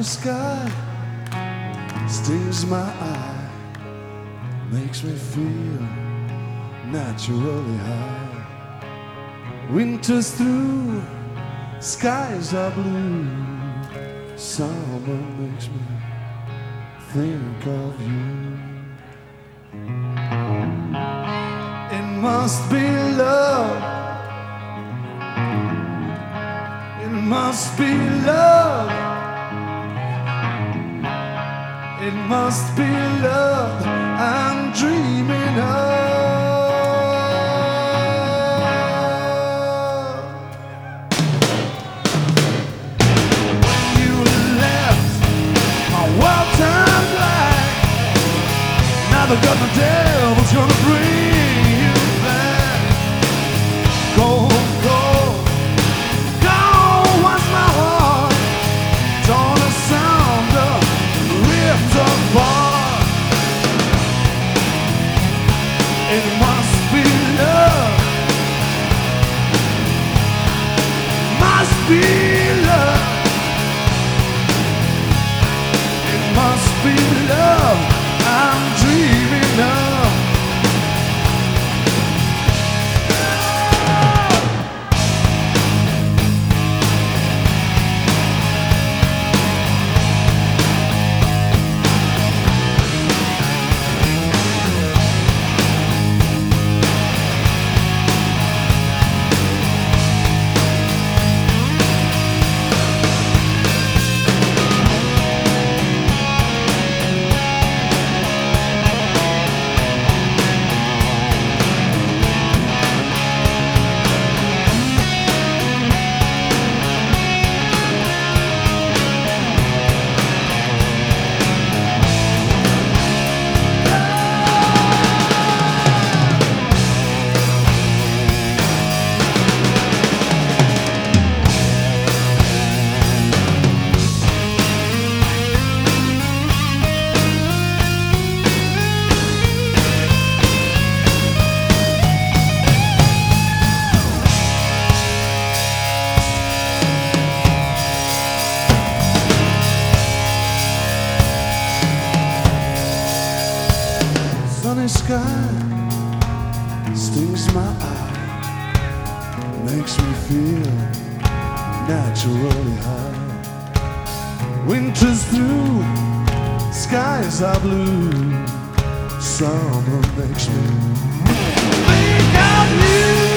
Sunny sky stings my eye, makes me feel naturally high. Winter's through, skies are blue. Summer makes me think of you. It must be love. It must be love. It must be love I'm dreaming of. When you left, my world turned black. Now the devil's gonna bring you back. Cold, cold, cold was my heart, torn asunder, ripped apart. It must be love. Must be love. It must be love I'm dreaming of. Sunny sky stings my eye, makes me feel naturally high. Winter's through, skies are blue. Summer makes me think of you.